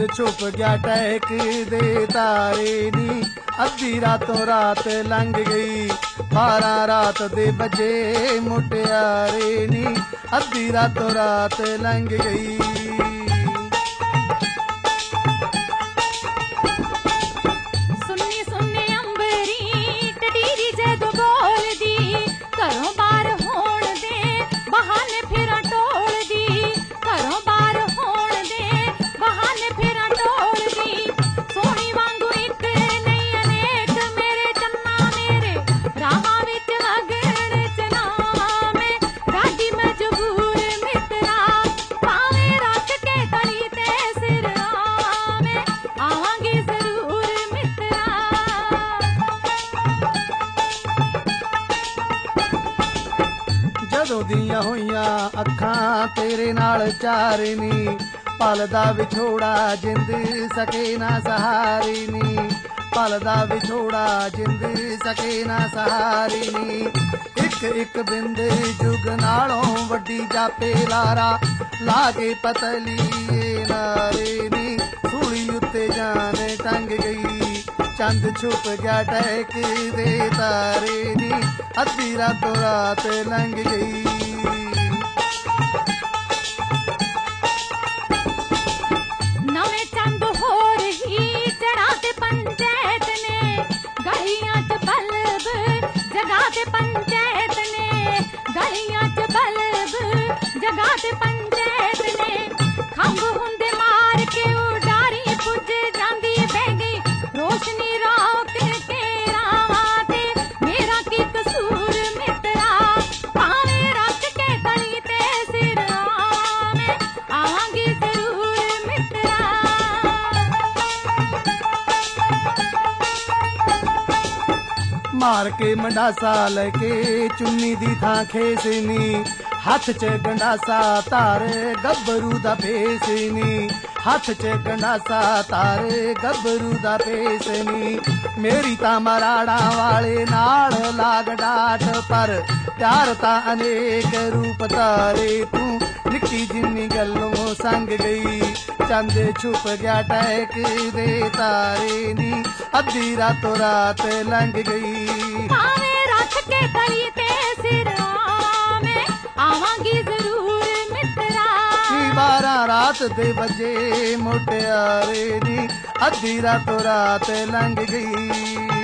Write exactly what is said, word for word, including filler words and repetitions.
छुप गया टहक दे तारे नी, अद्धी रातों रात लंघ गई, बारह रात दे बजे मुटियारे नी, अद्धी रातों रात लंघ गई। सुन्नी सुन्नी अंबरी टडीरी जद बोलदी, घरों बाहर होण दे बहाने फिरा टोलदी, घरों बाहर होण दे बहाने फिरा टोलदी। सोहणी वांगू इक नहीं अनेक मेरे चन्ना मेरे राहां विच लगण चनावां मैं, राजी मजबूर मित्रा भावें रख के तली ते सिर आवां मैं, आवांगी जरूर मित्रा। ਜਦੋਂ ਦੀਆਂ ਹੋਈਆਂ ਅੱਖਾਂ ਤੇਰੇ ਨਾਲ ਚਾਰੇ ਨੀ, ਪਲ ਦਾ ਵਿਛੋੜਾ ਜਿੰਦ ਸਕੇ ਨਾ ਸਹਾਰੇ ਨੀ, ਪਲ ਦਾ ਵਿਛੋੜਾ ਜਿੰਦ ਸਕੇ ਨਾ ਸਹਾਰੇ ਨੀ। ਇੱਕ ਇੱਕ ਬਿੰਦ ਜੁਗ ਨਾਲੋਂ ਵੱਡੀ ਜਾਪੇ ਲਾਰਾ, ਲਾ ਕੇ ਪਤਲੀਏ ਨਾਰੇ ਨੀ, ਸੂਲੀ ਉੱਤੇ ਜਾਨ ਟੰਗ ਗਈ, ਚੰਦ ਛੁਪ ਗਿਆ ਟਹਿਕ ਦੇ ਤਾਰੇ ਨੀ, ਅੱਧੀ ਰਾਤੋਂ ਰਾਤ ਲੰਘ ਗਈ। ਨਵੇਂ ਚੰਦ ਹੋਰ ਹੀ ਚੜਾ ਤੇ ਪੰਚੈਤ ਨੇ, ਗਲੀਆਂ ਚ ਬਲਬ ਜਗਾ ਤੇ ਪੰਚੈਤ ਨੇ, ਗਲੀਆਂ ਚ ਬਲਬ ਜਗਾ ਤੇ ਪੰਚੈਤ ਨੇ। ਖੰਭ ਹੁੰਦੇ ਮਾਰ ਕੇ ਉਡਾਰੀ ਪੁੱਜ ਜਾਂਦੀ ਬਹਿ ਗਈ, ਰੋਸ਼ਨੀ ਰੋਕ ਕੇ ਰਾਵਾਂ ਤੇ ਮੇਰਾ ਕੀ ਕਸੂਰ ਮਿੱਤਰਾ, ਭਾਵੇਂ ਰੱਖ ਕੇ ਤਲੀ ਤੇ ਸਿਰ ਆਵਾਂ ਮੈਂ, ਆਵਾਂਗੀ ਜ਼ਰੂਰ ਮਿੱਤਰਾ। ਮਾਰ ਕੇ ਮੰਡਾਸਾ ਲੈ ਕੇ ਚੁੰਨੀ ਦੀ ਥਾਂ ਖੇਸਨੀ, ਹੱਥ ਚ ਗੰਡਾਸਾ ਧਾਰ ਗੱਭਰੂ ਦਾ ਭੇਸਨੀ, ਹੱਥ ਚ ਗੰਡਾਸਾ ਧਾਰ ਗੱਭਰੂ ਦਾ ਭੇਸਨੀ। ਮੇਰੀ ਤਾਂ ਮਰਾੜਾ ਵਾਲੇ ਨਾਲ ਲਾਗ ਡਾਟ, ਪਰ ਪਿਆਰ ਤਾਂ ਅਨੇਕ ਰੂਪ ਧਾਰੇ, ਤੂੰ ਨਿੱਕੀ ਜਿੰਨੀ ਗੱਲੋਂ ਸੰਗ ਗਈ, ਚੰਦ ਛੁਪ ਗਿਆ ਟਹਿਕ ਦੇ ਤਾਰੇ ਨੀ, ਅੱਧੀ ਰਾਤੋਂ ਰਾਤ ਲੰਘ ਗਈ। ਭਾਵੇਂ ਰੱਖ ਕੇ ਤਲੀ ਤੇ ਸਿਰ ਆਵਾਂ ਮੈਂ, ਆਵਾਂਗੀ ਜ਼ਰੂਰ ਮਿੱਤਰਾ। ਨੀ ਬਾਰਾਂ ਰਾਤ ਦੇ ਵਜੇ ਮੁਟਿਆਰੇ ਨੀ, ਅੱਧੀ ਰਾਤੋਂ ਰਾਤ ਲੰਘ ਗਈ।